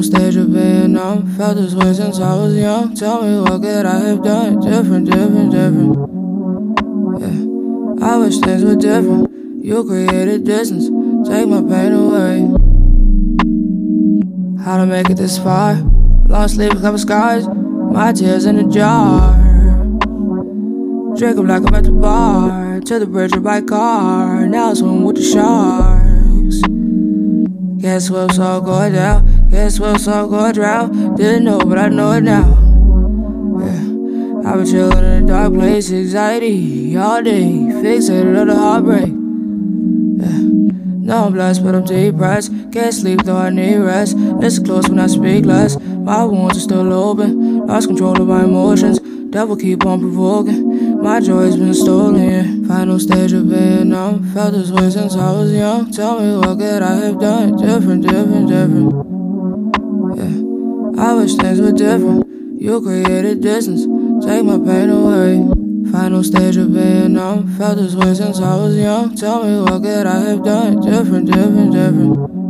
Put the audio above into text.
Final stage of being numb. Felt this way since I was young. Tell me what could I have done different. Yeah, I wish things were different. You created distance, take my pain away. How to make it this far? Long sleep, cover scars. My tears in a jar. Drink 'em like I'm at the bar. To the bridge or by car. Now swim with the sharks. Can't swim, so go down. Can't swim, so go drown. Didn't know, but I know it now. Yeah, I've been chillin' in a dark place. Anxiety all day. Fixated on the heartbreak. Yeah, no, I'm blessed, but I'm depressed. Can't sleep, though I need rest. Listen close when I speak less. My wounds are still open. Lost control of my emotions. Devil keep on provoking. My joy's been stolen, yeah. Final stage of being numb. Felt this way since I was young. Tell me what could I have done different. Yeah, I wish things were different. You created distance, take my pain away. Final stage of being numb. Felt this way since I was young. Tell me what could I have done different.